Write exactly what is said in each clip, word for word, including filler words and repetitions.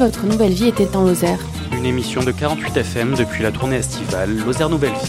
votre nouvelle vie était en Lozère. Une émission de quarante-huit F M depuis la tournée estivale Lozère Nouvelle Vie.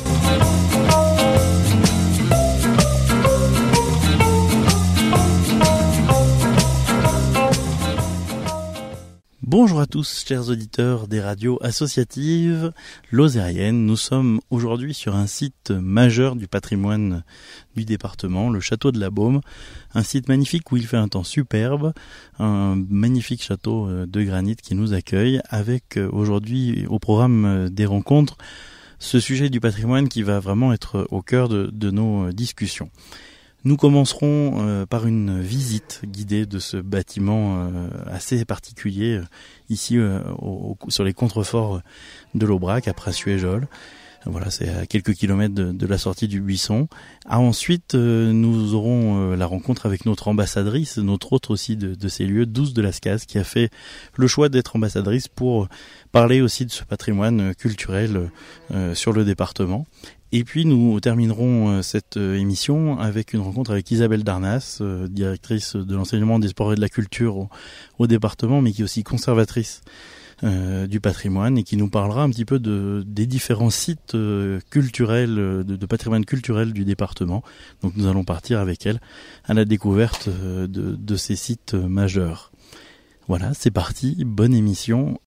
Bonjour à tous, chers auditeurs des radios associatives lozériennes. Nous sommes aujourd'hui sur un site majeur du patrimoine du département, le château de la Baume. Un site magnifique où il fait un temps superbe, un magnifique château de granit qui nous accueille, avec aujourd'hui au programme des rencontres ce sujet du patrimoine qui va vraiment être au cœur de, de nos discussions. Nous commencerons euh, par une visite guidée de ce bâtiment euh, assez particulier, euh, ici euh, au, au, sur les contreforts de l'Aubrac, à Prassuéjol. Voilà, c'est à quelques kilomètres de, de la sortie du Buisson. Ah, ensuite, euh, nous aurons euh, la rencontre avec notre ambassadrice, notre hôte aussi de, de ces lieux, Douce de Lascaz, qui a fait le choix d'être ambassadrice pour parler aussi de ce patrimoine culturel euh, sur le département. Et puis nous terminerons cette émission avec une rencontre avec Isabelle Darnas, directrice de l'enseignement des sports et de la culture au, au département, mais qui est aussi conservatrice euh, du patrimoine et qui nous parlera un petit peu de, des différents sites euh, culturels, de, de patrimoine culturel du département. Donc nous allons partir avec elle à la découverte de, de ces sites majeurs. Voilà, c'est parti, bonne émission.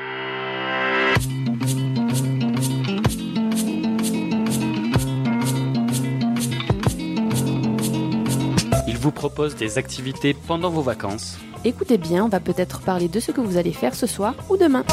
Vous propose des activités pendant vos vacances. Écoutez bien, on va peut-être parler de ce que vous allez faire ce soir ou demain.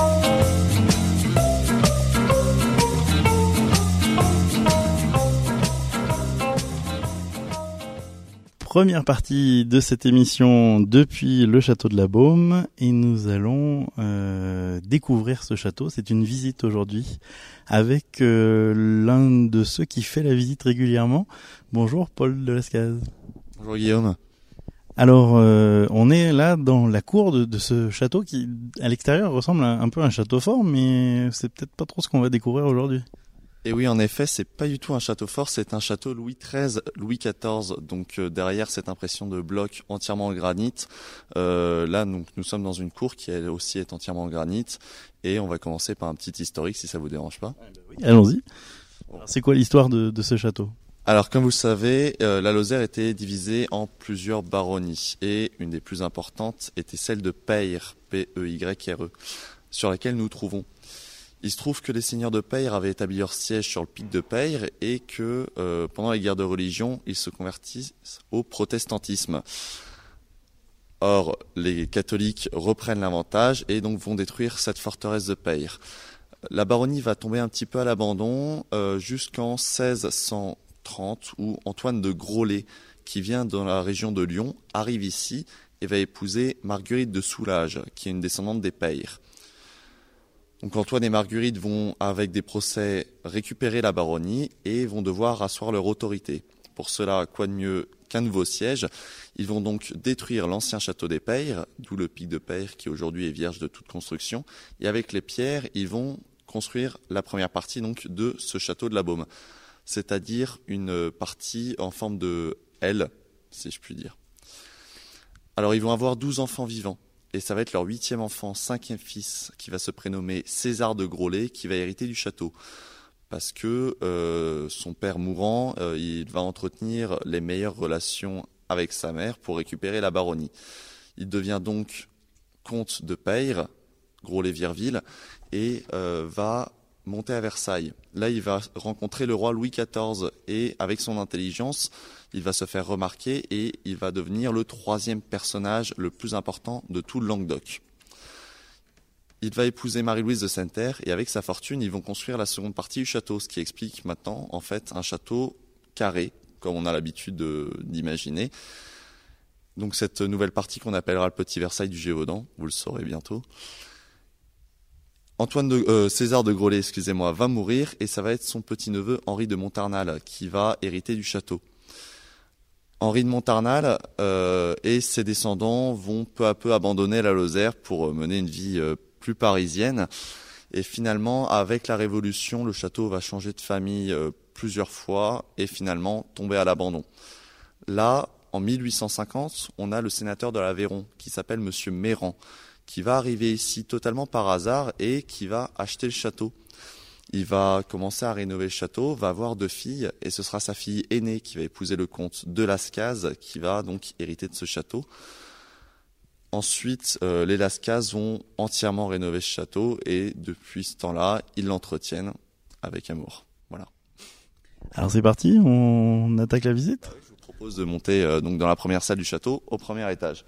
Première partie de cette émission depuis le château de la Baume et nous allons euh, découvrir ce château. C'est une visite aujourd'hui avec euh, l'un de ceux qui fait la visite régulièrement. Bonjour Paul de Lascaz. Bonjour Guillaume. Alors, euh, on est là dans la cour de, de ce château qui, à l'extérieur, ressemble à, un peu à un château fort, mais c'est peut-être pas trop ce qu'on va découvrir aujourd'hui. Et oui, en effet, c'est pas du tout un château fort, c'est un château Louis treize, Louis quatorze. Donc euh, derrière cette impression de bloc entièrement en granit, euh, là donc nous sommes dans une cour qui elle aussi est entièrement en granit, et on va commencer par un petit historique si ça vous dérange pas. Oui, allons-y. Alors, c'est quoi l'histoire de, de ce château ? Alors, comme vous le savez, euh, la Lozère était divisée en plusieurs baronnies et une des plus importantes était celle de Peyre, P E Y R E, sur laquelle nous nous trouvons. Il se trouve que les seigneurs de Peyre avaient établi leur siège sur le pic de Peyre et que euh, pendant les guerres de religion, ils se convertissent au protestantisme. Or, les catholiques reprennent l'avantage et donc vont détruire cette forteresse de Peyre. La baronnie va tomber un petit peu à l'abandon euh, jusqu'en seize cent trente où Antoine de Groslay, qui vient dans la région de Lyon, arrive ici et va épouser Marguerite de Soulages, qui est une descendante des Peyre. Donc Antoine et Marguerite vont, avec des procès, récupérer la baronnie et vont devoir asseoir leur autorité. Pour cela, quoi de mieux qu'un nouveau siège ? Ils vont donc détruire l'ancien château des Peyre, d'où le pic de Peyre qui aujourd'hui est vierge de toute construction, et avec les pierres, ils vont construire la première partie donc de ce château de la Baume, c'est-à-dire une partie en forme de L, si je puis dire. Alors ils vont avoir douze enfants vivants, et ça va être leur huitième enfant, cinquième fils, qui va se prénommer César de Groslay, qui va hériter du château. Parce que euh, son père mourant, euh, il va entretenir les meilleures relations avec sa mère pour récupérer la baronnie. Il devient donc comte de Peyre, Groslay-Virville, et euh, va monter à Versailles. Là, il va rencontrer le roi Louis quatorze et avec son intelligence, il va se faire remarquer et il va devenir le troisième personnage le plus important de tout le Languedoc. Il va épouser Marie-Louise de Sainte-Terre et avec sa fortune, ils vont construire la seconde partie du château, ce qui explique maintenant, en fait, un château carré, comme on a l'habitude de, d'imaginer. Donc cette nouvelle partie qu'on appellera le Petit Versailles du Gévaudan, vous le saurez bientôt. Antoine de, euh, César de Groslay, excusez-moi, va mourir et ça va être son petit-neveu Henri de Montarnal qui va hériter du château. Henri de Montarnal euh, et ses descendants vont peu à peu abandonner la Lozère pour mener une vie euh, plus parisienne. Et finalement, avec la Révolution, le château va changer de famille euh, plusieurs fois et finalement tomber à l'abandon. Là, en mille huit cent cinquante, on a le sénateur de l'Aveyron qui s'appelle Monsieur Méran, qui va arriver ici totalement par hasard et qui va acheter le château. Il va commencer à rénover le château, va avoir deux filles, et ce sera sa fille aînée qui va épouser le comte de Lascazes, qui va donc hériter de ce château. Ensuite, euh, les Lascazes vont entièrement rénover ce château, et depuis ce temps-là, ils l'entretiennent avec amour. Voilà. Alors c'est parti, on attaque la visite ? Je vous propose de monter euh, donc dans la première salle du château, au premier étage.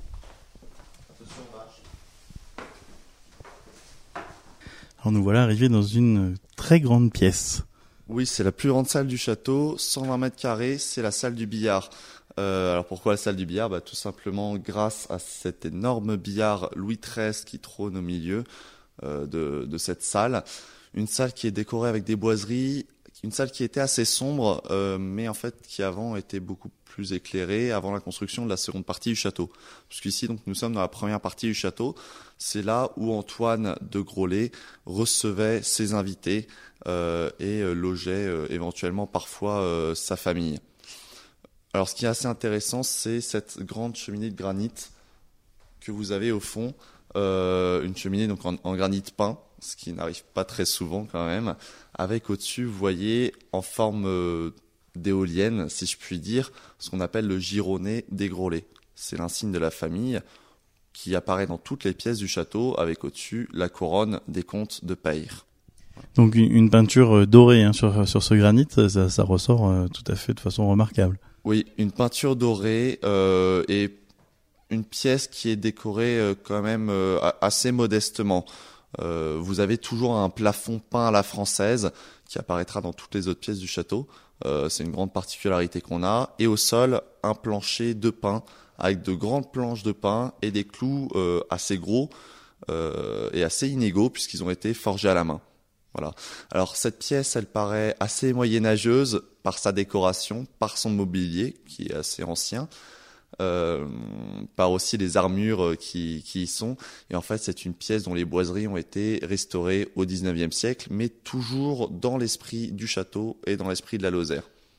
Alors nous voilà arrivés dans une très grande pièce. Oui, c'est la plus grande salle du château, cent vingt mètres carrés, c'est la salle du billard. Euh, alors pourquoi la salle du billard ? Bah, tout simplement grâce à cet énorme billard Louis treize qui trône au milieu euh, de, de cette salle. Une salle qui est décorée avec des boiseries, une salle qui était assez sombre, euh, mais en fait qui avant était beaucoup plus éclairée avant la construction de la seconde partie du château. Puisqu'ici, donc, nous sommes dans la première partie du château. C'est là où Antoine de Groslay recevait ses invités euh, et euh, logeait euh, éventuellement parfois euh, sa famille. Alors, ce qui est assez intéressant, c'est cette grande cheminée de granit que vous avez au fond, euh, une cheminée donc en, en granit peint, ce qui n'arrive pas très souvent quand même, avec au-dessus, vous voyez, en forme euh, d'éolienne, si je puis dire, ce qu'on appelle le gironnet des Groslay. C'est l'insigne de la famille qui apparaît dans toutes les pièces du château, avec au-dessus la couronne des comtes de Payre. Donc une, une peinture dorée hein, sur, sur ce granit, ça, ça ressort euh, tout à fait de façon remarquable. Oui, une peinture dorée euh, et une pièce qui est décorée euh, quand même euh, assez modestement. Euh, vous avez toujours un plafond peint à la française qui apparaîtra dans toutes les autres pièces du château. Euh, c'est une grande particularité qu'on a. Et au sol, un plancher de pin avec de grandes planches de pin et des clous euh, assez gros euh, et assez inégaux puisqu'ils ont été forgés à la main. Voilà. Alors cette pièce, elle paraît assez moyenâgeuse par sa décoration, par son mobilier qui est assez ancien, euh, par aussi les armures qui, qui y sont. Et en fait, c'est une pièce dont les boiseries ont été restaurées au dix-neuvième siècle, mais toujours dans l'esprit du château et dans l'esprit de la Lozère.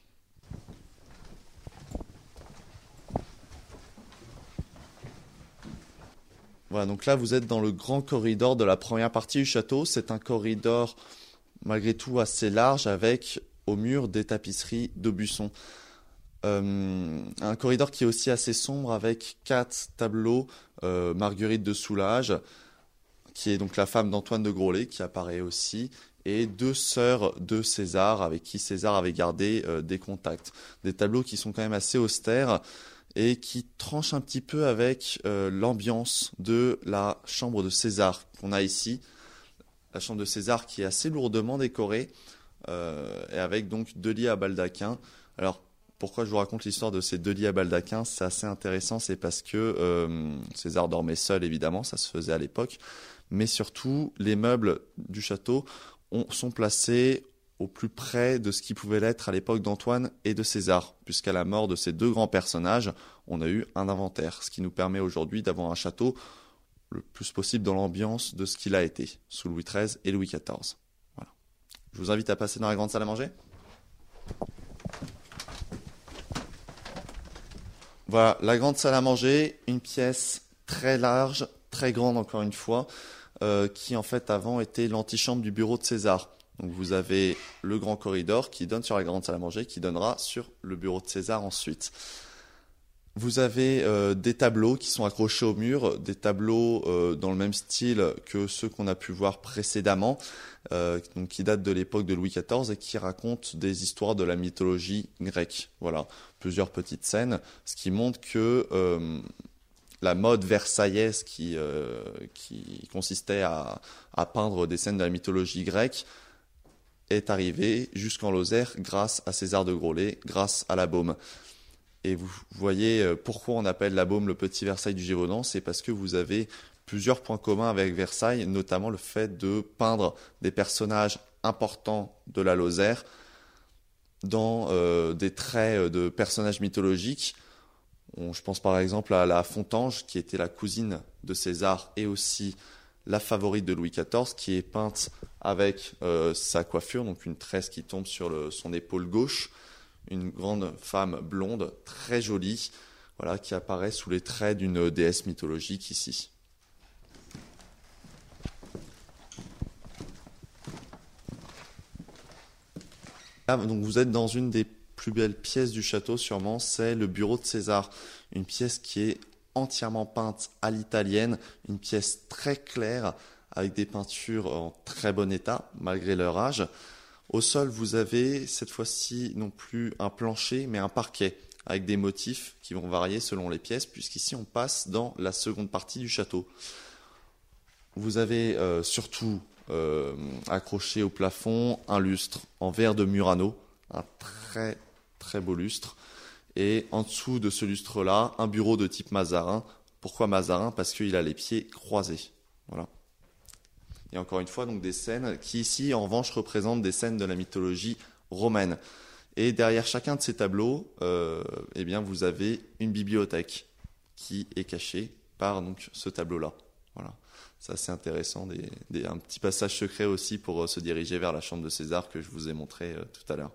Voilà, donc là, vous êtes dans le grand corridor de la première partie du château. C'est un corridor, malgré tout, assez large, avec au mur des tapisseries d'Aubusson. Euh, un corridor qui est aussi assez sombre, avec quatre tableaux. Euh, Marguerite de Soulages, qui est donc la femme d'Antoine de Groslay, qui apparaît aussi, et deux sœurs de César, avec qui César avait gardé euh, des contacts. Des tableaux qui sont quand même assez austères, et qui tranche un petit peu avec euh, l'ambiance de la chambre de César qu'on a ici. La chambre de César qui est assez lourdement décorée, euh, et avec donc deux lits à baldaquin. Alors, pourquoi je vous raconte l'histoire de ces deux lits à baldaquin ? C'est assez intéressant, c'est parce que euh, César dormait seul, évidemment, ça se faisait à l'époque, mais surtout, les meubles du château ont, sont placés au plus près de ce qui pouvait l'être à l'époque d'Antoine et de César, puisqu'à la mort de ces deux grands personnages, on a eu un inventaire, ce qui nous permet aujourd'hui d'avoir un château le plus possible dans l'ambiance de ce qu'il a été, sous Louis treize et Louis quatorze. Voilà. Je vous invite à passer dans la grande salle à manger. Voilà, la grande salle à manger, une pièce très large, très grande encore une fois, euh, qui en fait avant était l'antichambre du bureau de César. Donc vous avez le grand corridor qui donne sur la grande salle à manger, qui donnera sur le bureau de César ensuite. Vous avez euh, des tableaux qui sont accrochés au mur, des tableaux euh, dans le même style que ceux qu'on a pu voir précédemment, euh, donc qui datent de l'époque de Louis quatorze et qui racontent des histoires de la mythologie grecque. Voilà, plusieurs petites scènes, ce qui montre que euh, la mode versaillaise qui, euh, qui consistait à, à peindre des scènes de la mythologie grecque est arrivée jusqu'en Lozère grâce à César de Groslay, grâce à la Baume. Et vous voyez pourquoi on appelle la Baume le petit Versailles du Gévaudan, c'est parce que vous avez plusieurs points communs avec Versailles, notamment le fait de peindre des personnages importants de la Lozère dans euh, des traits de personnages mythologiques. On, je pense par exemple à la Fontange, qui était la cousine de César et aussi la favorite de Louis quatorze, qui est peinte avec euh, sa coiffure, donc une tresse qui tombe sur le, son épaule gauche, une grande femme blonde, très jolie, voilà, qui apparaît sous les traits d'une déesse mythologique ici. Ah, donc vous êtes dans une des plus belles pièces du château sûrement, c'est le bureau de César. Une pièce qui est entièrement peinte à l'italienne, une pièce très claire avec des peintures en très bon état malgré leur âge. Au sol, vous avez cette fois-ci non plus un plancher mais un parquet avec des motifs qui vont varier selon les pièces puisqu'ici on passe dans la seconde partie du château. Vous avez euh, surtout euh, accroché au plafond un lustre en verre de Murano, un très très beau lustre. Et en dessous de ce lustre-là, un bureau de type Mazarin. Pourquoi Mazarin ? Parce qu'il a les pieds croisés. Voilà. Et encore une fois, donc des scènes qui ici, en revanche, représentent des scènes de la mythologie romaine. Et derrière chacun de ces tableaux, euh, eh bien, vous avez une bibliothèque qui est cachée par donc ce tableau-là. Voilà. C'est assez intéressant. Des, des, un petit passage secret aussi pour euh, se diriger vers la chambre de César que je vous ai montré euh, tout à l'heure.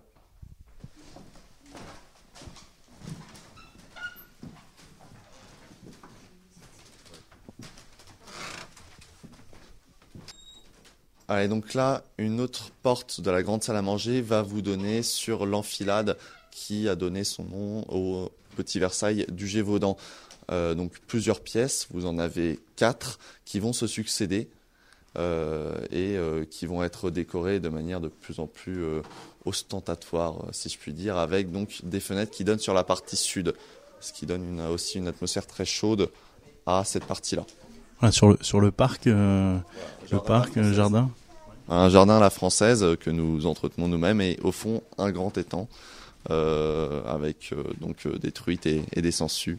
Allez, donc là, une autre porte de la grande salle à manger va vous donner sur l'enfilade qui a donné son nom au Petit Versailles du Gévaudan. Euh, donc plusieurs pièces, vous en avez quatre qui vont se succéder euh, et euh, qui vont être décorées de manière de plus en plus euh, ostentatoire, si je puis dire, avec donc des fenêtres qui donnent sur la partie sud, ce qui donne une, aussi une atmosphère très chaude à cette partie-là. Voilà, sur le sur le parc, euh, le parc, euh, jardin. Un jardin à la française que nous entretenons nous-mêmes et au fond un grand étang euh, avec euh, donc euh, des truites et, et des sangsues.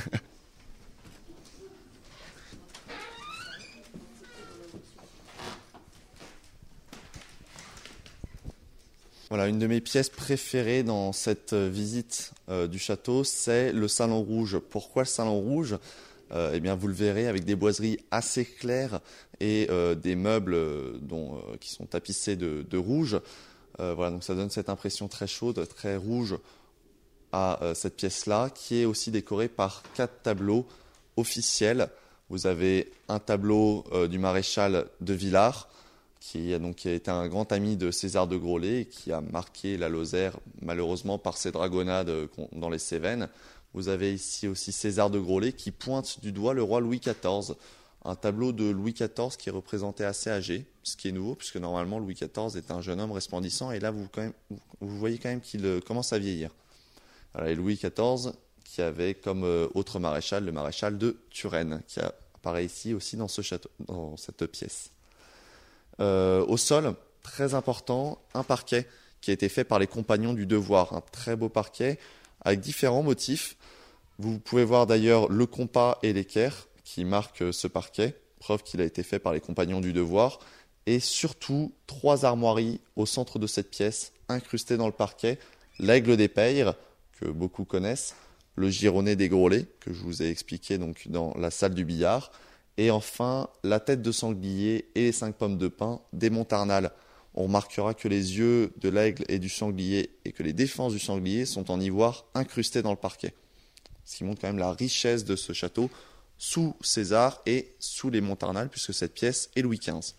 Voilà, une de mes pièces préférées dans cette visite euh, du château, c'est le salon rouge. Pourquoi le salon rouge ? Euh, eh bien, vous le verrez avec des boiseries assez claires et euh, des meubles euh, dont, euh, qui sont tapissés de, de rouge. Euh, voilà, donc ça donne cette impression très chaude, très rouge à euh, cette pièce-là, qui est aussi décorée par quatre tableaux officiels. Vous avez un tableau euh, du maréchal de Villars, qui a, donc, qui a été un grand ami de César de Groslay et qui a marqué la Lozère, malheureusement, par ses dragonnades euh, dans les Cévennes. Vous avez ici aussi César de Groslay qui pointe du doigt le roi Louis quatorze. Un tableau de Louis quatorze qui est représenté assez âgé, ce qui est nouveau, puisque normalement Louis quatorze est un jeune homme resplendissant, et là vous, quand même, vous voyez quand même qu'il commence à vieillir. Voilà, et Louis quatorze qui avait comme autre maréchal le maréchal de Turenne, qui apparaît ici aussi dans, ce château, dans cette pièce. Euh, au sol, très important, un parquet qui a été fait par les compagnons du devoir, un très beau parquet avec différents motifs. Vous pouvez voir d'ailleurs le compas et l'équerre qui marquent ce parquet, preuve qu'il a été fait par les compagnons du devoir, et surtout trois armoiries au centre de cette pièce, incrustées dans le parquet, l'aigle des Peyres, que beaucoup connaissent, le gironnet des Groslay, que je vous ai expliqué donc dans la salle du billard, et enfin la tête de sanglier et les cinq pommes de pin des Montarnal. On remarquera que les yeux de l'aigle et du sanglier et que les défenses du sanglier sont en ivoire incrustés dans le parquet. Ce qui montre quand même la richesse de ce château sous César et sous les Montarnal, puisque cette pièce est Louis quinze.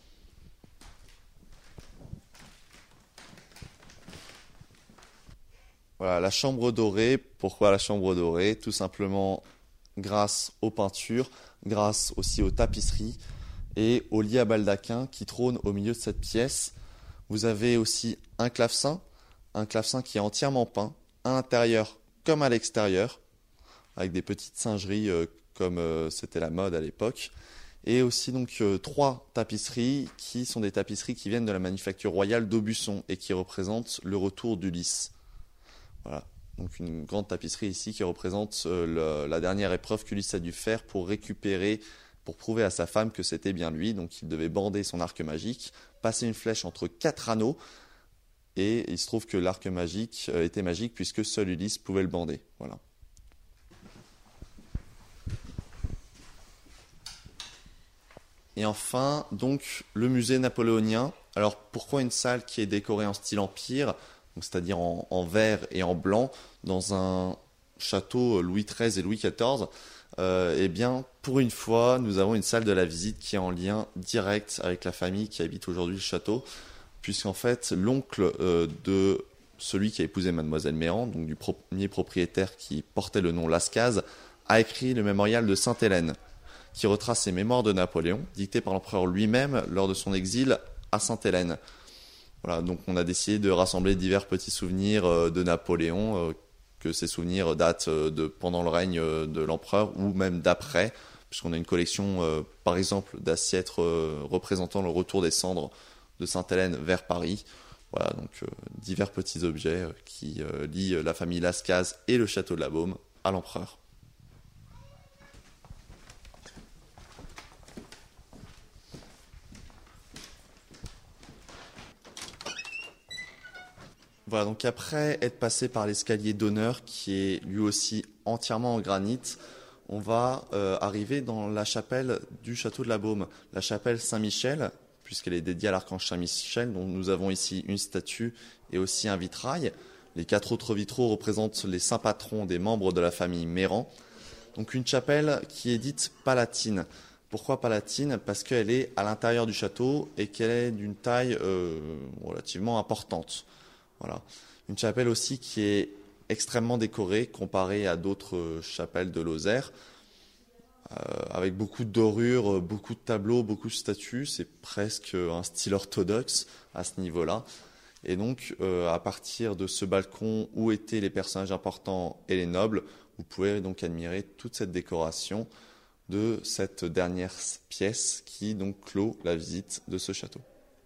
Voilà, la chambre dorée. Pourquoi la chambre dorée ? Tout simplement grâce aux peintures, grâce aussi aux tapisseries et au lit à baldaquin qui trône au milieu de cette pièce. Vous avez aussi un clavecin, un clavecin qui est entièrement peint, à l'intérieur comme à l'extérieur, avec des petites singeries euh, comme euh, c'était la mode à l'époque. Et aussi donc euh, trois tapisseries qui sont des tapisseries qui viennent de la manufacture royale d'Aubusson et qui représentent le retour d'Ulysse. Voilà, donc une grande tapisserie ici qui représente euh, le, la dernière épreuve qu'Ulysse a dû faire pour récupérer, pour prouver à sa femme que c'était bien lui. Donc il devait bander son arc magique, passer une flèche entre quatre anneaux, et il se trouve que l'arc magique euh, était magique puisque seul Ulysse pouvait le bander. Voilà. Et enfin, donc, le musée napoléonien. Alors, pourquoi une salle qui est décorée en style empire, donc, c'est-à-dire en, en vert et en blanc, dans un château Louis treize et Louis quatorze ? euh, Eh bien, pour une fois, nous avons une salle de la visite qui est en lien direct avec la famille qui habite aujourd'hui le château, puisqu'en fait, l'oncle euh, de celui qui a épousé Mademoiselle Méran, donc du premier propriétaire qui portait le nom Lascazes, a écrit le mémorial de Sainte-Hélène, qui retrace ses mémoires de Napoléon, dictées par l'empereur lui-même lors de son exil à Sainte-Hélène. Voilà, donc on a décidé de rassembler divers petits souvenirs de Napoléon, que ces souvenirs datent de pendant le règne de l'empereur ou même d'après, puisqu'on a une collection, par exemple, d'assiettes représentant le retour des cendres de Sainte-Hélène vers Paris. Voilà, donc euh, divers petits objets euh, qui euh, lient la famille Lascazes et le château de la Baume à l'empereur. Voilà, donc après être passé par l'escalier d'honneur qui est lui aussi entièrement en granit, on va euh, arriver dans la chapelle du château de la Baume, la chapelle Saint-Michel, puisqu'elle est dédiée à l'archange Saint-Michel, dont nous avons ici une statue et aussi un vitrail. Les quatre autres vitraux représentent les saints patrons des membres de la famille Méran. Donc une chapelle qui est dite palatine. Pourquoi palatine ? Parce qu'elle est à l'intérieur du château et qu'elle est d'une taille euh, relativement importante. Voilà. Une chapelle aussi qui est extrêmement décorée comparée à d'autres chapelles de Lozère. Euh, avec beaucoup de dorures, beaucoup de tableaux, beaucoup de statues. C'est presque un style orthodoxe à ce niveau-là. Et donc, euh, à partir de ce balcon où étaient les personnages importants et les nobles, vous pouvez donc admirer toute cette décoration de cette dernière pièce qui donc clôt la visite de ce château.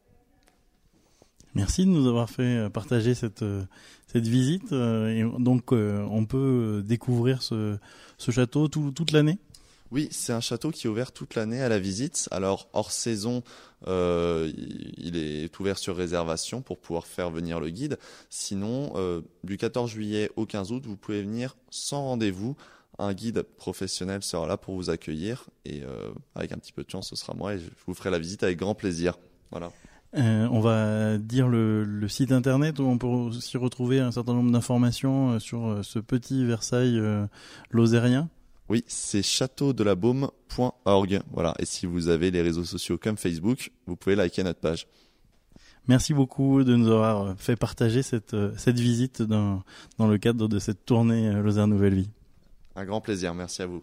Merci de nous avoir fait partager cette cette visite. Et donc, on peut découvrir ce ce château tout, toute l'année ? Oui, c'est un château qui est ouvert toute l'année à la visite. Alors, hors saison, euh, il est ouvert sur réservation pour pouvoir faire venir le guide. Sinon, euh, du quatorze juillet au quinze août, vous pouvez venir sans rendez-vous. Un guide professionnel sera là pour vous accueillir. Et euh, avec un petit peu de chance, ce sera moi et je vous ferai la visite avec grand plaisir. Voilà. Euh, on va dire le, le site internet où on peut aussi retrouver un certain nombre d'informations sur ce petit Versailles euh, lozérien. Oui, c'est château de la baume point org. Voilà. Et si vous avez les réseaux sociaux comme Facebook, vous pouvez liker notre page. Merci beaucoup de nous avoir fait partager cette, cette visite dans, dans le cadre de cette tournée Lozère Nouvelle Vie. Un grand plaisir. Merci à vous.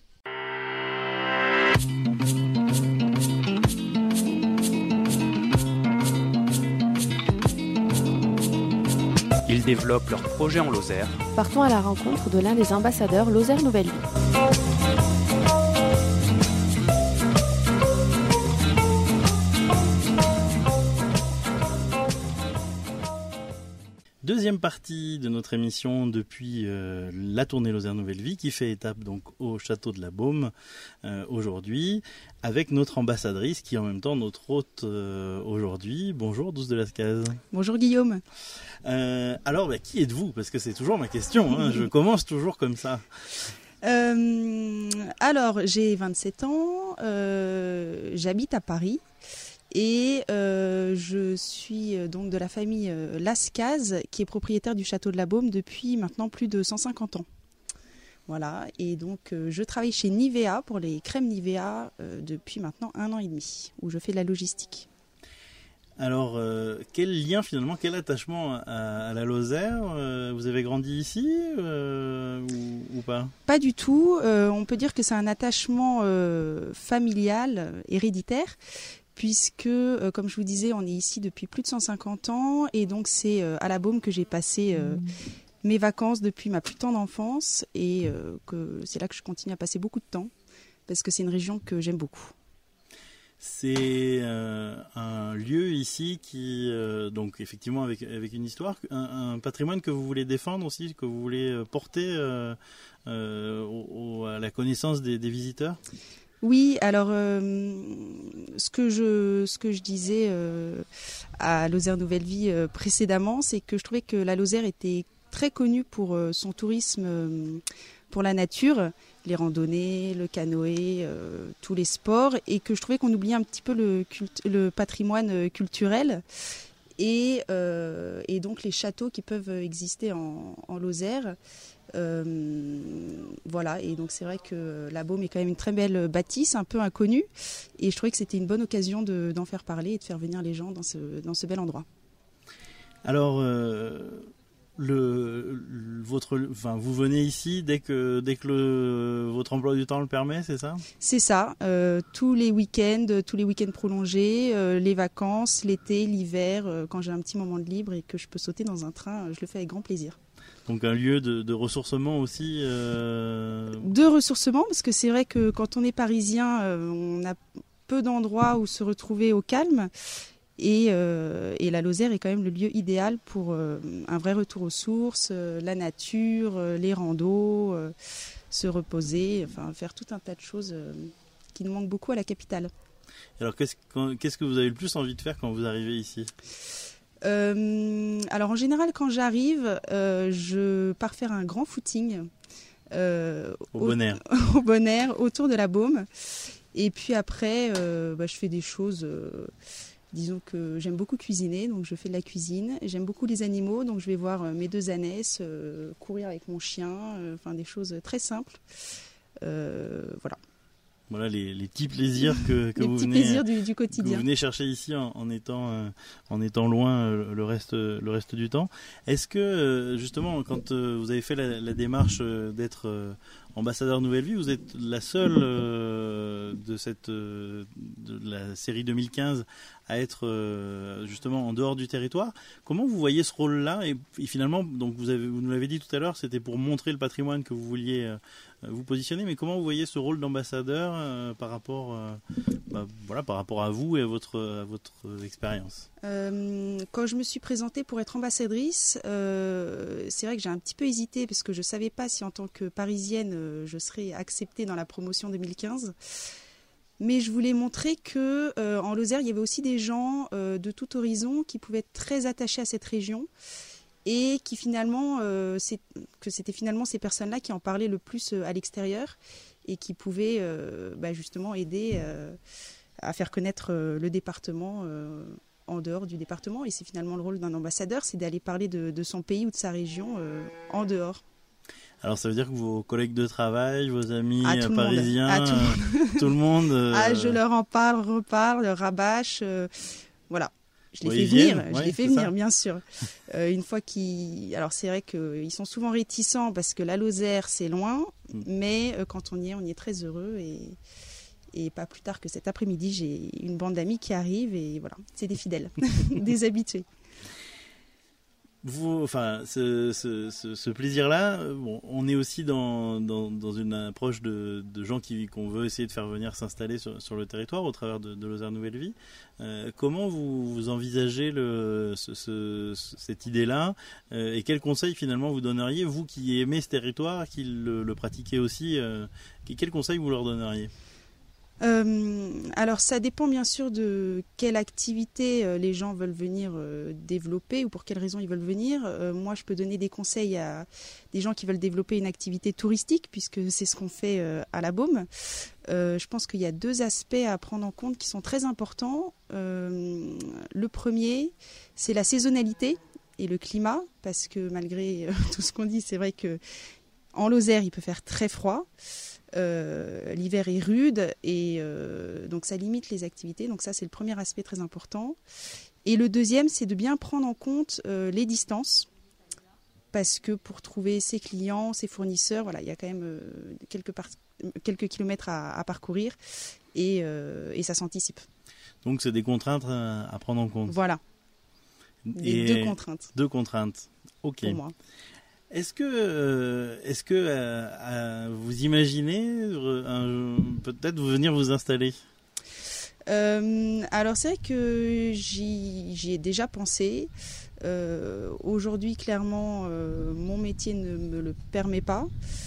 Ils développent leurs projets en Lozère. Partons à la rencontre de l'un des ambassadeurs Lozère Nouvelle Vie. Deuxième partie de notre émission depuis euh, la tournée Lozère Nouvelle Vie qui fait étape donc au château de la Baume euh, aujourd'hui avec notre ambassadrice qui est en même temps notre hôte euh, aujourd'hui. Bonjour Douce de Lascazes. Bonjour Guillaume. Euh, alors bah, qui êtes-vous ? Parce que c'est toujours ma question, hein. Je commence toujours comme ça. Euh, alors j'ai vingt-sept ans, euh, j'habite à Paris. Et euh, je suis donc de la famille euh, Lascazes, qui est propriétaire du château de la Baume depuis maintenant plus de cent cinquante ans. Voilà, et donc euh, je travaille chez Nivea pour les crèmes Nivea euh, depuis maintenant un an et demi, où je fais de la logistique. Alors, euh, quel lien finalement, quel attachement à, à la Lozère ? euh, Vous avez grandi ici euh, ou, ou pas ? Pas du tout, euh, on peut dire que c'est un attachement euh, familial, héréditaire. Puisque, euh, comme je vous disais, on est ici depuis plus de cent cinquante ans et donc c'est euh, à la Baume que j'ai passé euh, mmh. mes vacances depuis ma plus tendre enfance et euh, que c'est là que je continue à passer beaucoup de temps parce que c'est une région que j'aime beaucoup. C'est euh, un lieu ici qui, euh, donc effectivement avec, avec une histoire, un, un patrimoine que vous voulez défendre aussi, que vous voulez porter euh, euh, au, au, à la connaissance des, des visiteurs ? Oui, alors euh, ce que je ce que je disais euh, à Lozère Nouvelle Vie euh, précédemment, c'est que je trouvais que la Lozère était très connue pour euh, son tourisme euh, pour la nature, les randonnées, le canoë, euh, tous les sports, et que je trouvais qu'on oubliait un petit peu le culte, le patrimoine culturel et euh, et donc les châteaux qui peuvent exister en, en Lozère. Euh, voilà, et donc c'est vrai que la Baume est quand même une très belle bâtisse, un peu inconnue, et je trouvais que c'était une bonne occasion de, d'en faire parler et de faire venir les gens dans ce, dans ce bel endroit. Alors, euh, le, le votre, enfin, vous venez ici dès que dès que le, votre emploi du temps le permet, c'est ça? C'est ça. Euh, tous les week-ends, tous les week-ends prolongés, euh, les vacances, l'été, l'hiver, euh, quand j'ai un petit moment de libre et que je peux sauter dans un train, euh, je le fais avec grand plaisir. Donc un lieu de, de ressourcement aussi. Euh... De ressourcement, parce que c'est vrai que quand on est parisien, euh, on a peu d'endroits où se retrouver au calme. Et, euh, et la Lozère est quand même le lieu idéal pour euh, un vrai retour aux sources, euh, la nature, euh, les randos, euh, se reposer, enfin faire tout un tas de choses euh, qui nous manquent beaucoup à la capitale. Alors qu'est-ce, qu'est-ce que vous avez le plus envie de faire quand vous arrivez ici ? euh, Alors en général, quand j'arrive, euh, je pars faire un grand footing euh, au, au bon air, au bon air, autour de la Baume. Et puis après, euh, bah, je fais des choses. Euh, Disons que j'aime beaucoup cuisiner, donc je fais de la cuisine. J'aime beaucoup les animaux, donc je vais voir mes deux ânesses, euh, courir avec mon chien, euh, enfin des choses très simples. Euh, voilà. Voilà les, les petits plaisirs que, que les vous petits venez, plaisirs du, du quotidien. Que vous venez chercher ici en, en étant euh, en étant loin euh, le reste le reste du temps. Est-ce que euh, justement quand euh, vous avez fait la, la démarche euh, d'être euh, ambassadeur Nouvelle Vie, vous êtes la seule euh, de cette euh, de la série deux mille quinze à être euh, justement en dehors du territoire. Comment vous voyez ce rôle-là et, et finalement, donc vous avez vous nous l'avez dit tout à l'heure, c'était pour montrer le patrimoine que vous vouliez euh, vous positionner. Mais comment vous voyez ce rôle d'ambassadeur euh, par rapport euh, bah, voilà par rapport à vous et à votre à votre expérience? Euh, quand je me suis présentée pour être ambassadrice, euh, c'est vrai que j'ai un petit peu hésité parce que je ne savais pas si en tant que Parisienne, euh, je serais acceptée dans la promotion deux mille quinze. Mais je voulais montrer que euh, en Lozère, il y avait aussi des gens euh, de tout horizon qui pouvaient être très attachés à cette région et qui finalement, euh, c'est, que c'était finalement ces personnes-là qui en parlaient le plus à l'extérieur et qui pouvaient euh, bah, justement aider euh, à faire connaître euh, le département euh, en dehors du département. Et c'est finalement le rôle d'un ambassadeur, c'est d'aller parler de, de son pays ou de sa région euh, en dehors. Alors ça veut dire que vos collègues de travail, vos amis ah, parisiens, ah, tout le monde, tout le monde euh... ah, je leur en parle, reparle, leur rabâche, euh, voilà. Je les ouais, fais viennent, venir, ouais, je les fais venir, ça. Bien sûr. Euh, une fois qu'ils, alors c'est vrai qu'ils sont souvent réticents parce que la Lozère c'est loin, mm. mais euh, quand on y est, on y est très heureux et et pas plus tard que cet après-midi, j'ai une bande d'amis qui arrive et voilà, c'est des fidèles, des habitués. Vous, enfin, ce, ce, ce, ce plaisir-là, bon, on est aussi dans, dans, dans une approche de, de gens qui, qu'on veut essayer de faire venir s'installer sur, sur le territoire au travers de, de Lozère Nouvelle Vie. Euh, comment vous, vous envisagez le, ce, ce, cette idée-là euh, et quels conseils finalement vous donneriez, vous qui aimez ce territoire, qui le, le pratiquez aussi, euh, quels conseils vous leur donneriez ? Euh, alors ça dépend bien sûr de quelle activité euh, les gens veulent venir euh, développer ou pour quelles raisons ils veulent venir. Euh, moi je peux donner des conseils à des gens qui veulent développer une activité touristique puisque c'est ce qu'on fait euh, à la Baume. Euh, je pense qu'il y a deux aspects à prendre en compte qui sont très importants. Euh, le premier, c'est la saisonnalité et le climat parce que malgré euh, tout ce qu'on dit, c'est vrai que en Lozère il peut faire très froid. Euh, l'hiver est rude et euh, donc ça limite les activités. Donc ça c'est le premier aspect très important. Et le deuxième c'est de bien prendre en compte euh, les distances parce que pour trouver ses clients, ses fournisseurs, voilà, il y a quand même euh, quelques, par- quelques kilomètres à, à parcourir et, euh, et ça s'anticipe. Donc c'est des contraintes à, à prendre en compte. Voilà. Et deux contraintes. Deux contraintes. Ok. Pour moi. Est-ce que, euh, est-ce que euh, euh, vous imaginez euh, un, peut-être venir vous installer ? euh, Alors c'est vrai que j'y, j'y ai déjà pensé. Euh, aujourd'hui, clairement, euh, mon métier ne me le permet pas.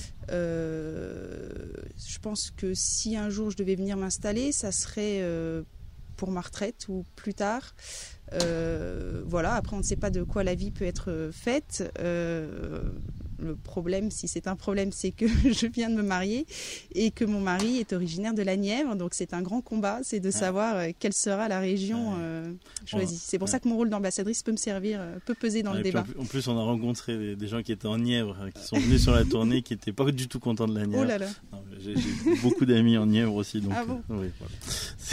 Euh, je pense que si un jour je devais venir m'installer, ça serait euh, pour ma retraite ou plus tard. Euh, voilà, après on ne sait pas de quoi la vie peut être faite. Euh, le problème, si c'est un problème, c'est que je viens de me marier et que mon mari est originaire de la Nièvre, donc c'est un grand combat, c'est de savoir euh, quelle sera la région euh, choisie. C'est pour ouais. ça que mon rôle d'ambassadrice peut me servir, euh, peut peser dans ouais, le débat. En plus, on a rencontré des, des gens qui étaient en Nièvre, qui sont venus sur la tournée, qui n'étaient pas du tout contents de la Nièvre. Oh là là. Non, j'ai, j'ai beaucoup d'amis en Nièvre aussi, donc ah bon euh, oui, voilà.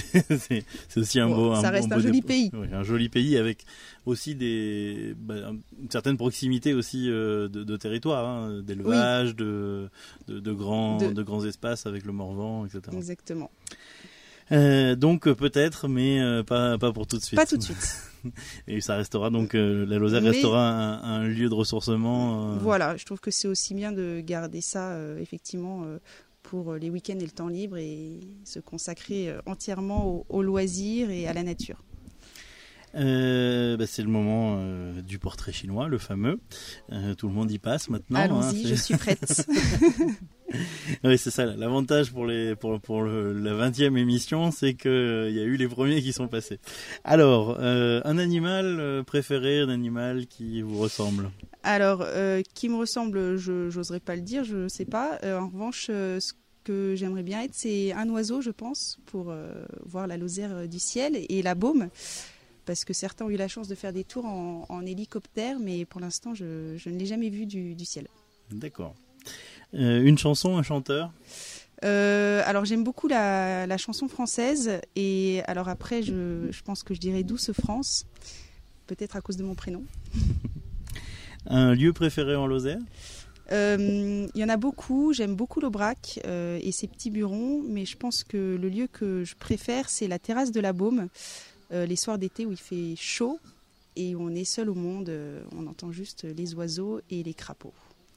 c'est, c'est aussi un bon, beau... Ça un, reste un, un beau joli dépôt. pays. Oui, un joli pays avec aussi des, bah, une certaine proximité aussi euh, de, de territoire, hein, d'élevage, oui. de, de, de, grands, de... de grands espaces avec le Morvan, et cetera. Exactement. Euh, donc euh, peut-être, mais euh, pas, pas pour tout de suite. Pas tout de suite. Et ça restera donc, euh, la Lozère mais... restera un, un lieu de ressourcement. Euh... Voilà, je trouve que c'est aussi bien de garder ça, euh, effectivement, euh, pour les week-ends et le temps libre et se consacrer euh, entièrement aux au loisirs et à la nature. Euh, bah c'est le moment euh, du portrait chinois, le fameux. Euh, tout le monde y passe maintenant. Allons-y, hein, je suis prête. Oui, c'est ça. L'avantage pour les pour pour le, la vingtième émission, c'est que il euh, y a eu les premiers qui sont passés. Alors, euh, un animal euh, préféré, un animal qui vous ressemble. Alors, euh, qui me ressemble, je j'oserais pas le dire, je sais pas. Euh, en revanche, euh, ce que j'aimerais bien être, c'est un oiseau, je pense, pour euh, voir la Lozère du ciel et la Baume. Parce que certains ont eu la chance de faire des tours en, en hélicoptère, mais pour l'instant, je, je ne l'ai jamais vu du, du ciel. D'accord. Euh, une chanson, un chanteur euh, Alors, j'aime beaucoup la, la chanson française. Et alors après, je, je pense que je dirais Douce France, peut-être à cause de mon prénom. Un lieu préféré en Lozère ? Il euh, y en a beaucoup. J'aime beaucoup l'Aubrac euh, et ses petits burons. Mais je pense que le lieu que je préfère, c'est la terrasse de la Baume. Euh, les soirs d'été où il fait chaud et où on est seul au monde, euh, on entend juste les oiseaux et les crapauds.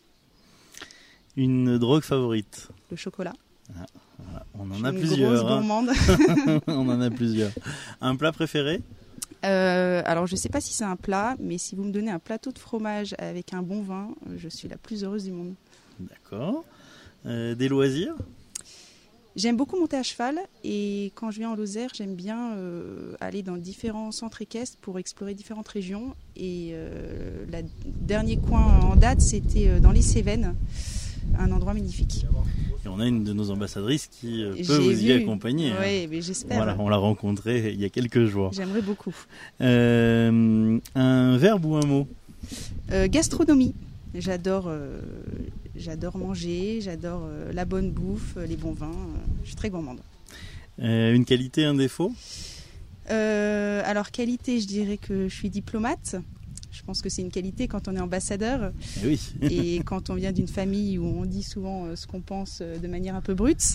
Une drogue favorite ? Le chocolat. Ah, voilà. On en Je a suis plusieurs. Une grosse gourmande. Hein. On en a plusieurs. Un plat préféré ? euh, Alors je ne sais pas si c'est un plat, mais si vous me donnez un plateau de fromage avec un bon vin, je suis la plus heureuse du monde. D'accord. Euh, des loisirs ? J'aime beaucoup monter à cheval et quand je viens en Lozère, j'aime bien euh, aller dans différents centres équestres pour explorer différentes régions. Et euh, le dernier coin en date, c'était dans les Cévennes, un endroit magnifique. Et on a une de nos ambassadrices qui euh, peut J'ai vous vu. y accompagner. Oui, hein. mais j'espère. Voilà, on l'a rencontrée il y a quelques jours. J'aimerais beaucoup. Euh, un verbe ou un mot ? euh, Gastronomie. J'adore, euh, j'adore manger, j'adore euh, la bonne bouffe, les bons vins. Euh, je suis très gourmande. Euh, une qualité, un défaut ? euh, Alors, qualité, je dirais que je suis diplomate. Je pense que c'est une qualité quand on est ambassadeur. Et oui. Et quand on vient d'une famille où on dit souvent euh, ce qu'on pense euh, de manière un peu brute.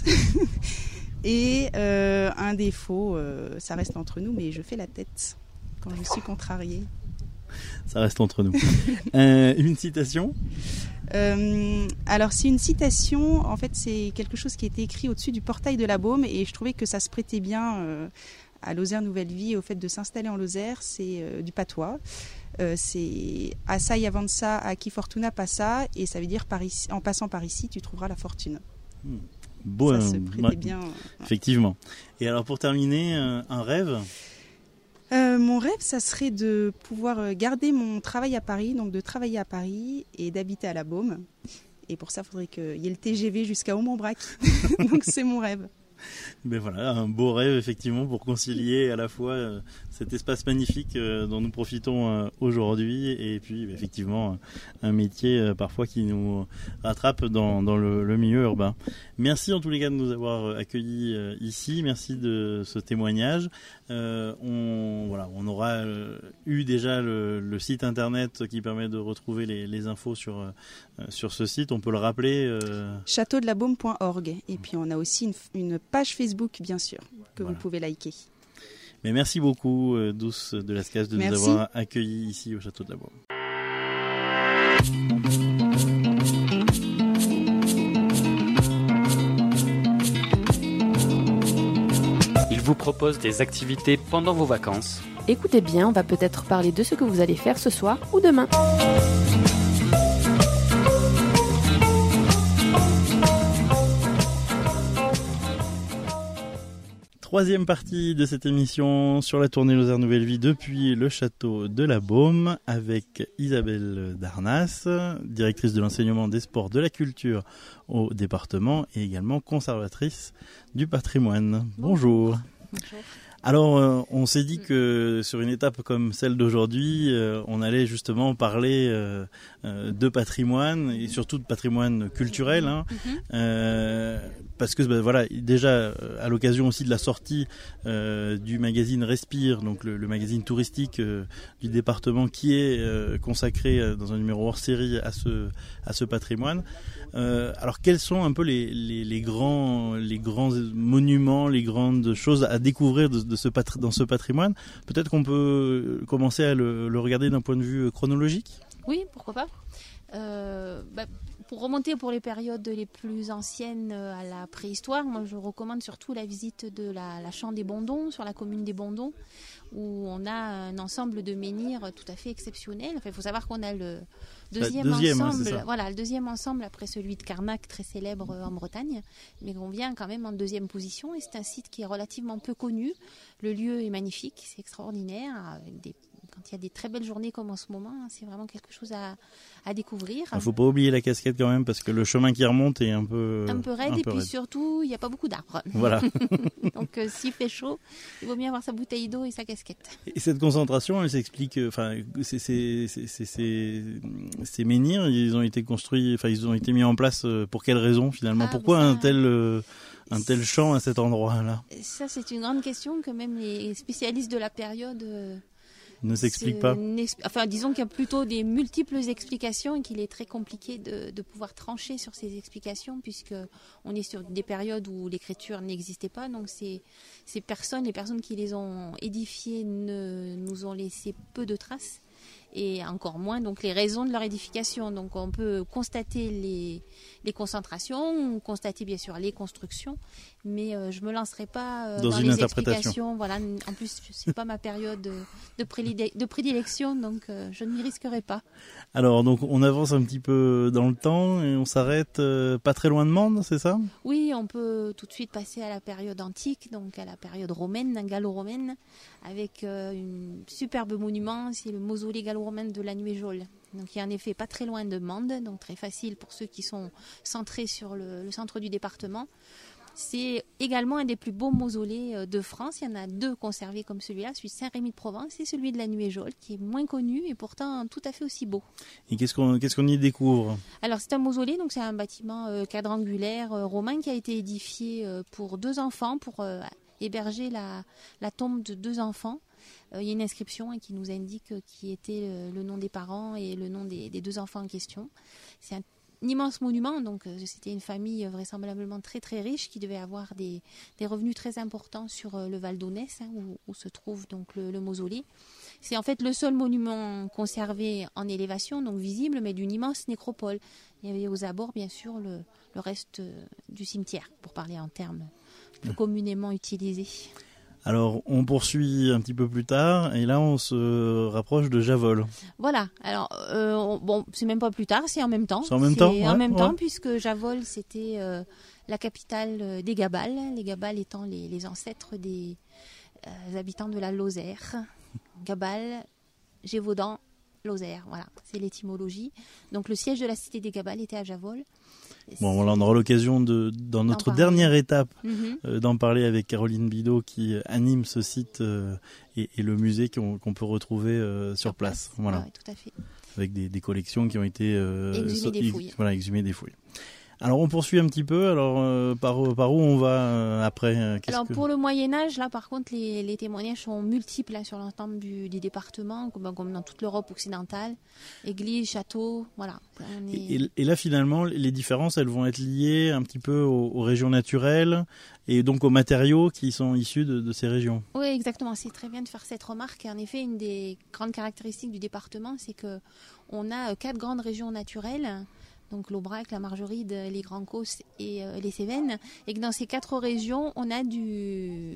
Et euh, un défaut, euh, ça reste entre nous, mais je fais la tête quand je suis contrariée. Ça reste entre nous. euh, une citation ? euh, Alors, c'est une citation. En fait, c'est quelque chose qui a été écrit au-dessus du portail de la Baume et je trouvais que ça se prêtait bien euh, à Lozère Nouvelle Vie, au fait de s'installer en Lozère. C'est euh, du patois. Euh, c'est assai avanza a qui fortuna passa et ça veut dire par ici, en passant par ici, tu trouveras la fortune. Mmh. Bon, ça se prêtait ouais, bien. Effectivement. Et alors, pour terminer, un, un rêve ? Euh, mon rêve, ça serait de pouvoir garder mon travail à Paris, donc de travailler à Paris et d'habiter à la Baume. Et pour ça, il faudrait qu'il y ait le T G V jusqu'à Aumont-Brac. Donc c'est mon rêve. Ben voilà, un beau rêve effectivement pour concilier à la fois euh, cet espace magnifique euh, dont nous profitons euh, aujourd'hui et puis effectivement un métier euh, parfois qui nous rattrape dans, dans le, le milieu urbain. Merci en tous les cas de nous avoir accueillis euh, ici, merci de ce témoignage. Euh, on, voilà, on aura euh, eu déjà le, le site internet qui permet de retrouver les, les infos sur, euh, sur ce site, on peut le rappeler euh... château de la baume point org et puis on a aussi une, une page Facebook bien sûr que voilà. Vous pouvez liker. Mais merci beaucoup euh, Douce de Lascaz de merci. nous avoir accueillis ici au Château de la Baume. Il vous propose des activités pendant vos vacances. Écoutez bien, on va peut-être parler de ce que vous allez faire ce soir ou demain. Troisième partie de cette émission sur la tournée Lozère Nouvelle Vie depuis le château de la Baume avec Isabelle Darnas, directrice de l'enseignement des sports de la culture au département et également conservatrice du patrimoine. Bonjour. Bonjour. Alors, euh, on s'est dit que sur une étape comme celle d'aujourd'hui, euh, on allait justement parler euh, euh, de patrimoine et surtout de patrimoine culturel, hein, mm-hmm. euh, parce que ben, voilà, déjà à l'occasion aussi de la sortie euh, du magazine Respire, donc le, le magazine touristique euh, du département, qui est euh, consacré euh, dans un numéro hors série à ce à ce patrimoine. Euh, alors, quels sont un peu les, les, les grands les grands monuments, les grandes choses à découvrir de, de ce patri- dans ce patrimoine? Peut-être qu'on peut commencer à le, le regarder d'un point de vue chronologique. Oui, pourquoi pas. Euh, bah, pour remonter pour les périodes les plus anciennes à la préhistoire, moi je recommande surtout la visite de la, la Champ des Bondons sur la commune des Bondons, où on a un ensemble de menhirs tout à fait exceptionnel. Enfin, il faut savoir qu'on a le deuxième, bah, deuxième ensemble, hein, voilà, le deuxième ensemble après celui de Carnac, très célèbre en Bretagne, mais on vient quand même en deuxième position, et c'est un site qui est relativement peu connu. Le lieu est magnifique, c'est extraordinaire, avec des quand il y a des très belles journées comme en ce moment, c'est vraiment quelque chose à, à découvrir. Il ne faut pas oublier la casquette quand même, parce que le chemin qui remonte est un peu Un peu raide, un et peu puis raide. Surtout, il n'y a pas beaucoup d'arbres. Voilà. Donc euh, s'il fait chaud, il vaut mieux avoir sa bouteille d'eau et sa casquette. Et cette concentration, elle s'explique, enfin, ces, ces, ces, ces, ces menhirs, ils ont été construits, enfin, ils ont été mis en place pour quelles raisons finalement? Ah, Pourquoi ça... un tel... Euh... un tel champ à cet endroit-là? Ça, c'est une grande question que même les spécialistes de la période euh, ne s'expliquent pas. Enfin, disons qu'il y a plutôt des multiples explications et qu'il est très compliqué de, de pouvoir trancher sur ces explications, puisque on est sur des périodes où l'écriture n'existait pas. Donc, ces, ces personnes, les personnes qui les ont édifiées, ne, nous ont laissé peu de traces. Et encore moins donc les raisons de leur édification. Donc on peut constater les, les concentrations, constater bien sûr les constructions, mais euh, je me lancerai pas euh, dans, dans une les interprétation. explications. Voilà, en plus c'est pas ma période de, de, prédile- de prédilection, donc euh, je ne m'y risquerai pas. Alors donc on avance un petit peu dans le temps et on s'arrête euh, pas très loin de Mende, c'est ça? Oui, on peut tout de suite passer à la période antique, donc à la période romaine, gallo-romaine, avec euh, un superbe monument, c'est le mausolée gallo-romaine de la Nuéjole. Donc il est en effet pas très loin de Mende, donc très facile pour ceux qui sont centrés sur le, le centre du département. C'est également un des plus beaux mausolées de France. Il y en a deux conservés comme celui-là, celui de Saint-Rémy-de-Provence et celui de la Nuéjole, qui est moins connu et pourtant tout à fait aussi beau. Et qu'est-ce qu'on, qu'est-ce qu'on y découvre? Alors c'est un mausolée, donc c'est un bâtiment euh, quadrangulaire euh, romain qui a été édifié euh, pour deux enfants, pour euh, héberger la, la tombe de deux enfants. Euh, il y a une inscription hein, qui nous indique euh, qui était le, le nom des parents et le nom des, des deux enfants en question. C'est un Un immense monument, donc euh, c'était une famille euh, vraisemblablement très très riche qui devait avoir des, des revenus très importants sur euh, le Val d'Aunès, hein, où, où se trouve donc le, le mausolée. C'est en fait le seul monument conservé en élévation, donc visible, mais d'une immense nécropole. Il y avait aux abords bien sûr le, le reste euh, du cimetière, pour parler en termes plus communément utilisés. Alors, on poursuit un petit peu plus tard, et là, on se rapproche de Javol. Voilà. Alors, euh, on, bon, c'est même pas plus tard, c'est en même temps. C'est en même c'est temps. En ouais, même ouais. temps, puisque Javol, c'était euh, la capitale des Gabales. Les Gabales étant les, les ancêtres des euh, habitants de la Lozère. Gabales, Gévaudan, Lozère. Voilà, c'est l'étymologie. Donc, le siège de la cité des Gabales était à Javol. Bon, voilà, on aura l'occasion de, dans notre dernière étape, mm-hmm. euh, d'en parler avec Caroline Bidot qui anime ce site euh, et, et le musée qu'on, qu'on peut retrouver euh, sur place. place. Voilà. Ouais, tout à fait. Avec des, des collections qui ont été euh, exhumées so- des fouilles. Voilà, exhumées des fouilles. Alors on poursuit un petit peu. Alors euh, par, par où on va euh, après euh, Alors que... pour le Moyen-Âge, là par contre, les, les témoignages sont multiples là, sur l'ensemble du, du département, comme, comme dans toute l'Europe occidentale. Églises, châteaux, voilà. On est... et, et là finalement, les différences, elles vont être liées un petit peu aux, aux régions naturelles et donc aux matériaux qui sont issus de, de ces régions. Oui, exactement. C'est très bien de faire cette remarque. En effet, une des grandes caractéristiques du département, c'est que on a quatre grandes régions naturelles. Donc l'Aubrac, la Margeride, les Grands Causses et euh, les Cévennes, et que dans ces quatre régions, on a du...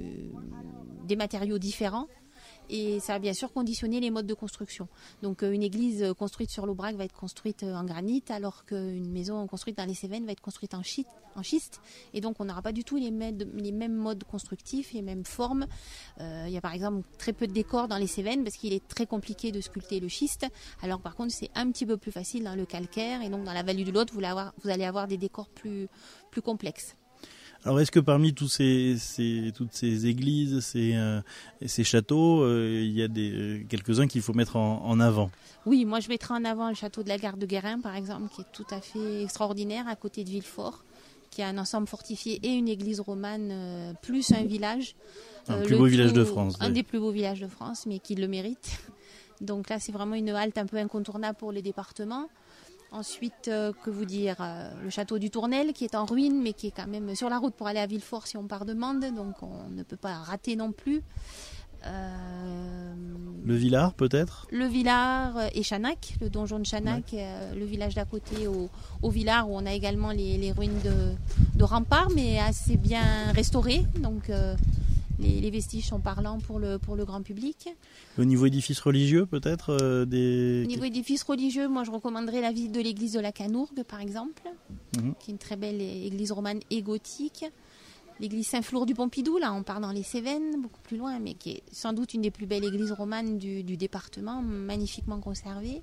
des matériaux différents. Et ça va bien sûr conditionner les modes de construction. Donc une église construite sur l'Aubrac va être construite en granit, alors qu'une maison construite dans les Cévennes va être construite en schiste. En schiste. Et donc on n'aura pas du tout les, med- les mêmes modes constructifs, les mêmes formes. Euh, il y a par exemple très peu de décors dans les Cévennes parce qu'il est très compliqué de sculpter le schiste. Alors par contre c'est un petit peu plus facile dans le calcaire. Et donc dans la vallée du Lot, vous allez avoir, vous allez avoir des décors plus, plus complexes. Alors est-ce que parmi tous ces, ces toutes ces églises, ces, euh, ces châteaux, euh, il y a des, quelques-uns qu'il faut mettre en, en avant? Oui, moi je mettrai en avant le château de la Gare de Guérin par exemple, qui est tout à fait extraordinaire à côté de Villefort, qui a un ensemble fortifié et une église romane euh, plus un village. Un euh, plus beau tout, village de France. Un oui. des plus beaux villages de France, mais qui le mérite. Donc là c'est vraiment une halte un peu incontournable pour les départements. Ensuite, euh, que vous dire, euh, le château du Tournel qui est en ruine, mais qui est quand même sur la route pour aller à Villefort si on part de Mende, donc on ne peut pas rater non plus. Euh, Le Villard peut-être? Le Villard et Chanac, le donjon de Chanac, ouais. euh, le village d'à côté au, au Villard où on a également les, les ruines de, de remparts, mais assez bien restaurées, donc euh, les, les vestiges sont parlants pour le, pour le grand public. Au niveau édifice religieux peut-être euh, des... Au niveau édifice religieux, moi je recommanderais la visite de l'église de la Canourgue par exemple, mmh. qui est une très belle église romane et gothique. L'église Saint-Flour du Pompidou, là on part dans les Cévennes, beaucoup plus loin, mais qui est sans doute une des plus belles églises romanes du, du département, magnifiquement conservée.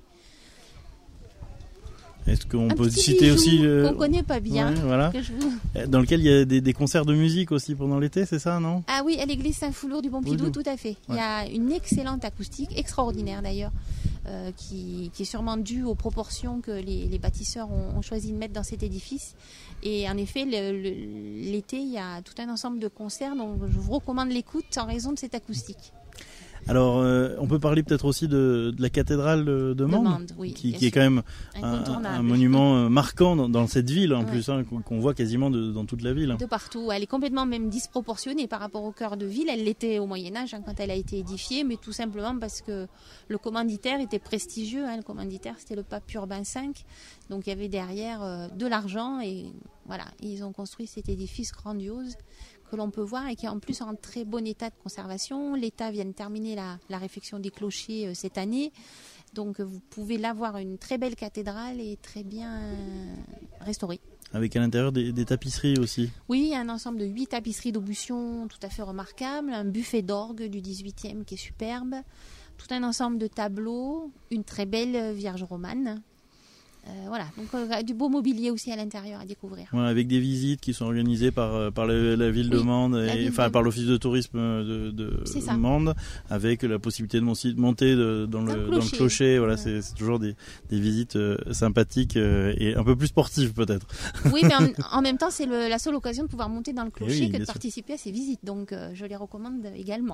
Est-ce qu'on un peut citer aussi euh... qu'on connaît pas bien, ouais, voilà. que je vous... dans lequel il y a des, des concerts de musique aussi pendant l'été, c'est ça, non? Ah oui, à l'église Saint-Flour du Pompidou, Pompidou. Tout à fait. Ouais. Il y a une excellente acoustique, extraordinaire d'ailleurs, euh, qui, qui est sûrement due aux proportions que les, les bâtisseurs ont, ont choisi de mettre dans cet édifice. Et en effet, le, le, l'été, il y a tout un ensemble de concerts, donc je vous recommande l'écoute en raison de cette acoustique. Alors, euh, on peut parler peut-être aussi de, de la cathédrale de, de Mende, Mende oui, qui, qui est quand même un, un monument marquant dans, dans cette ville, en ouais. plus, hein, qu'on voit quasiment de, dans toute la ville. De partout. Elle est complètement même disproportionnée par rapport au cœur de ville. Elle l'était au Moyen-Âge, hein, quand elle a été édifiée, mais tout simplement parce que le commanditaire était prestigieux. Hein. Le commanditaire, c'était le pape Urbain cinq. Donc, il y avait derrière euh, de l'argent et voilà, ils ont construit cet édifice grandiose que l'on peut voir et qui est en plus en très bon état de conservation. L'État vient de terminer la, la réfection des clochers euh, cette année. Donc vous pouvez là voir une très belle cathédrale et très bien restaurée. Avec à l'intérieur des, des tapisseries aussi. Oui, il y a un ensemble de huit tapisseries d'Aubusson tout à fait remarquables, un buffet d'orgue du dix-huitième qui est superbe, tout un ensemble de tableaux, une très belle Vierge romane. Euh, voilà, donc euh, du beau mobilier aussi à l'intérieur à découvrir. Ouais, avec des visites qui sont organisées par, par la, la ville oui, de Mende, et, enfin de... par l'office de tourisme de, de Mende, avec la possibilité de monter de, dans, le, dans le clocher. Voilà, ouais. c'est, c'est toujours des, des visites euh, sympathiques euh, et un peu plus sportives peut-être. Oui, mais en, en même temps, c'est le, la seule occasion de pouvoir monter dans le clocher oui, que de sûr. participer à ces visites, donc euh, je les recommande également.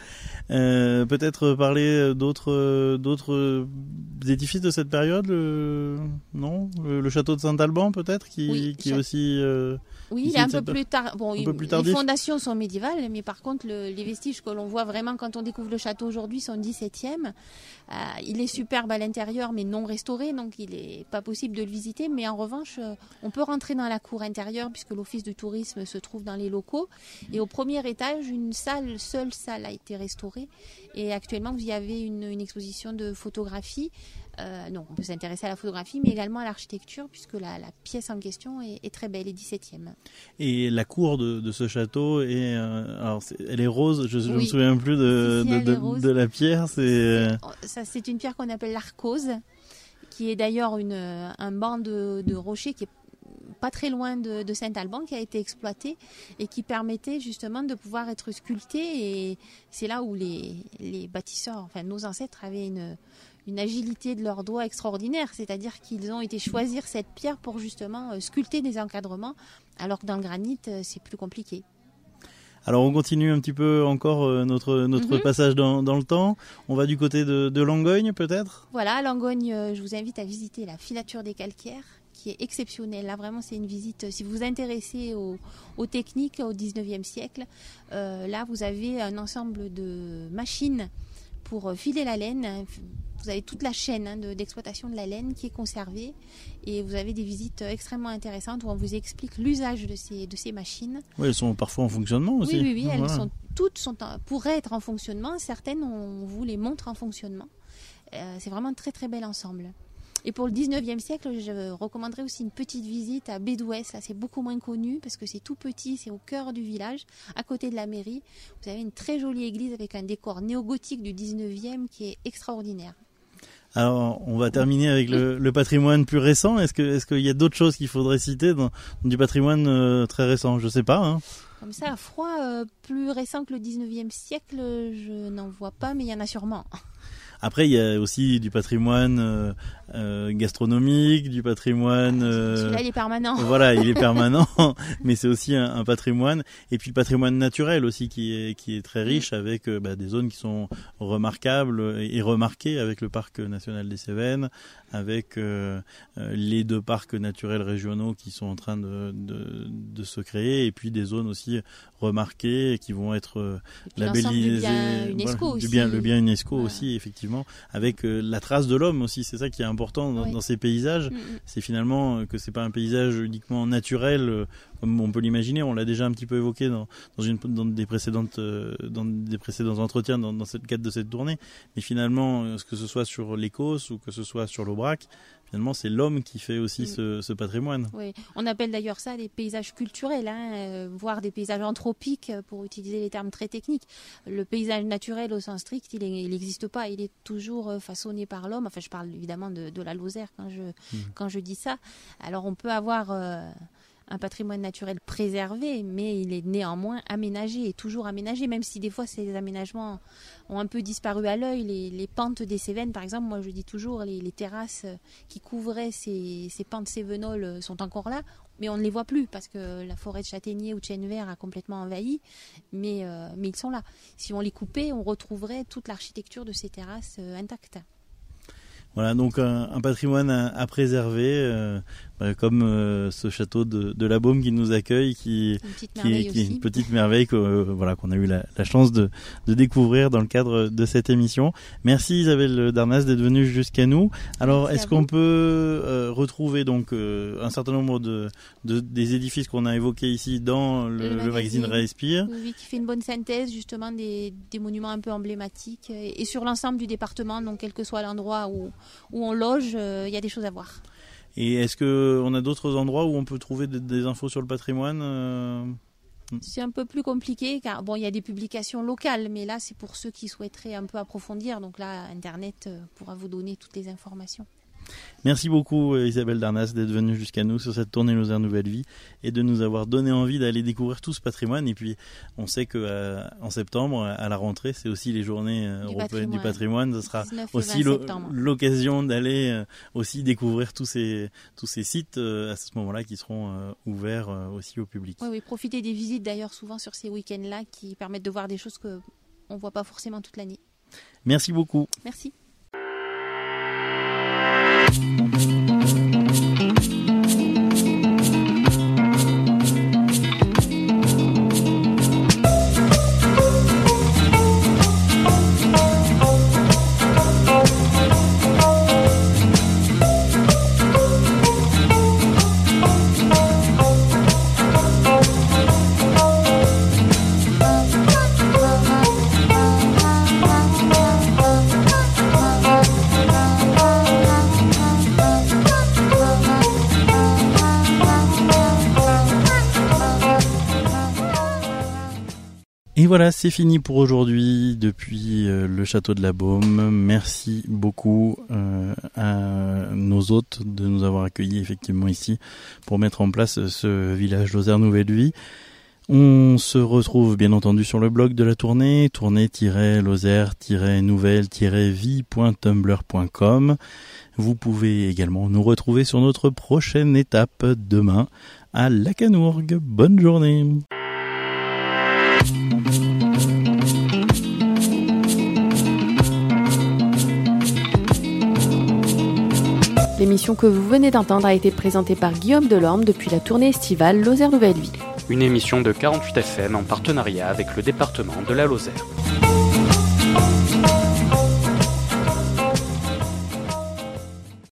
Euh, peut-être parler d'autres, d'autres édifices de cette période, le... non, le, le château de Saint-Alban peut-être, qui, oui, qui est aussi. Euh, oui, il est un peu plus tard. Bon, un il, peu plus les fondations sont médiévales, mais par contre, le, les vestiges que l'on voit vraiment quand on découvre le château aujourd'hui sont dix-septième. Euh, il est superbe à l'intérieur, mais non restauré, donc il n'est pas possible de le visiter. Mais en revanche, euh, on peut rentrer dans la cour intérieure puisque l'office de tourisme se trouve dans les locaux. Et au premier étage, une salle, seule salle a été restaurée. Et actuellement, vous y avez une, une exposition de photographie. Euh, non, on peut s'intéresser à la photographie, mais également à l'architecture, puisque la, la pièce en question est, est très belle, est dix-septième. Et la cour de, de ce château, est, euh, alors c'est, elle est rose, je ne oui. me souviens plus de, si, si, de, de, de la pierre. C'est... C'est, ça, c'est une pierre qu'on appelle l'arcose, qui est d'ailleurs une, un banc de, de rochers qui est pas très loin de, de Saint-Alban, qui a été exploité et qui permettait justement de pouvoir être sculpté. Et c'est là où les, les bâtisseurs, enfin nos ancêtres, avaient une, une agilité de leurs doigts extraordinaire, c'est-à-dire qu'ils ont été choisir cette pierre pour justement sculpter des encadrements, alors que dans le granit, c'est plus compliqué. Alors on continue un petit peu encore euh, notre notre mm-hmm. passage dans, dans le temps. On va du côté de, de Langogne peut-être. Voilà, Langogne, euh, je vous invite à visiter la filature des calcaires, qui est exceptionnelle. Là vraiment c'est une visite, si vous vous intéressez aux, aux techniques au dix-neuvième siècle, euh, là vous avez un ensemble de machines pour filer la laine. Vous avez toute la chaîne hein, de, d'exploitation de la laine qui est conservée et vous avez des visites extrêmement intéressantes où on vous explique l'usage de ces, de ces machines. Oui, elles sont parfois en fonctionnement aussi. Oui, oui, oui, elles voilà. sont, toutes sont en, pourraient être en fonctionnement. Certaines, on vous les montre en fonctionnement. Euh, c'est vraiment un très très bel ensemble. Et pour le dix-neuvième siècle, je recommanderais aussi une petite visite à Bédouès. Là, c'est beaucoup moins connu parce que c'est tout petit, c'est au cœur du village, à côté de la mairie. Vous avez une très jolie église avec un décor néo-gothique du dix-neuvième qui est extraordinaire. Alors, on va terminer avec le, le patrimoine plus récent. Est-ce que, est-ce qu'il y a d'autres choses qu'il faudrait citer dans, dans du patrimoine euh, très récent? Je sais pas. Hein. Comme ça, à froid, euh, plus récent que le dix-neuvième siècle, je n'en vois pas, mais il y en a sûrement. Après, il y a aussi du patrimoine euh, euh, gastronomique, du patrimoine... Euh, Celui-là, il est permanent. Voilà, il est permanent, mais c'est aussi un, un patrimoine. Et puis le patrimoine naturel aussi qui est, qui est très riche avec euh, bah, des zones qui sont remarquables et, et remarquées avec le parc national des Cévennes, avec euh, les deux parcs naturels régionaux qui sont en train de, de, de se créer, et puis des zones aussi remarquées qui vont être labellisées. Du bien UNESCO voilà, aussi. Du bien, le bien UNESCO voilà. aussi, effectivement, avec euh, la trace de l'homme aussi. C'est ça qui est important dans, oui. dans ces paysages. Mm-hmm. C'est finalement que c'est pas un paysage uniquement naturel euh, comme on peut l'imaginer. On l'a déjà un petit peu évoqué dans, dans, une, dans des précédentes, euh, dans des précédents entretiens dans, dans cette cadre de cette tournée. Mais finalement, euh, que ce soit sur l'Écosse ou que ce soit sur l'Aubrac, finalement, c'est l'homme qui fait aussi mmh. ce, ce patrimoine. Oui, on appelle d'ailleurs ça des paysages culturels, hein, euh, voire des paysages anthropiques, pour utiliser les termes très techniques. Le paysage naturel au sens strict, il n'existe pas, il est toujours façonné par l'homme. Enfin, je parle évidemment de, de la Lozère quand je, mmh. quand je dis ça. Alors, on peut avoir... Euh, un patrimoine naturel préservé, mais il est néanmoins aménagé, et toujours aménagé, même si des fois ces aménagements ont un peu disparu à l'œil. Les, les pentes des Cévennes, par exemple, moi je dis toujours, les, les terrasses qui couvraient ces, ces pentes cévenoles sont encore là, mais on ne les voit plus parce que la forêt de châtaigniers ou de chêne vert a complètement envahi, mais, euh, mais ils sont là. Si on les coupait, on retrouverait toute l'architecture de ces terrasses euh, intactes. Voilà, donc un, un patrimoine à, à préserver, euh, bah, comme euh, ce château de, de la Baume qui nous accueille, qui, qui, est, qui est une petite merveille que, euh, voilà, qu'on a eu la, la chance de, de découvrir dans le cadre de cette émission. Merci Isabelle Darnas d'être venue jusqu'à nous. Alors, Merci est-ce qu'on peut euh, retrouver donc euh, un certain nombre de, de des édifices qu'on a évoqués ici dans le, le, magazine, le magazine Respire, oui, qui fait une bonne synthèse justement des, des monuments un peu emblématiques, et, et sur l'ensemble du département, donc quel que soit l'endroit où où on loge, il euh, y a des choses à voir. Et est-ce qu'on a d'autres endroits où on peut trouver des, des infos sur le patrimoine euh... C'est un peu plus compliqué, car bon, il y a des publications locales, mais là, c'est pour ceux qui souhaiteraient un peu approfondir. Donc là, Internet euh, pourra vous donner toutes les informations. Merci beaucoup Isabelle Darnas d'être venue jusqu'à nous sur cette tournée Lozère Nouvelle Vie et de nous avoir donné envie d'aller découvrir tout ce patrimoine. Et puis on sait que euh, en septembre, à la rentrée, c'est aussi les journées euh, européennes patrimoine. du patrimoine. Ce sera aussi l'occasion d'aller euh, aussi découvrir tous ces tous ces sites euh, à ce moment-là qui seront euh, ouverts euh, aussi au public. Oui, oui, profitez des visites d'ailleurs souvent sur ces week-ends-là qui permettent de voir des choses que on voit pas forcément toute l'année. Merci beaucoup. Merci. Et voilà, c'est fini pour aujourd'hui depuis euh, le château de la Baume. Merci beaucoup euh, à nos hôtes de nous avoir accueillis effectivement ici pour mettre en place ce village Lozère Nouvelle Vie. On se retrouve bien entendu sur le blog de la tournée, tournée tiret lozère tiret nouvelle tiret vie point tumblr point com. Vous pouvez également nous retrouver sur notre prochaine étape demain à Lacanourgue. Bonne journée. L'émission que vous venez d'entendre a été présentée par Guillaume Delorme depuis la tournée estivale Lozère Nouvelle Vie. Une émission de quarante-huit F M en partenariat avec le département de la Lozère.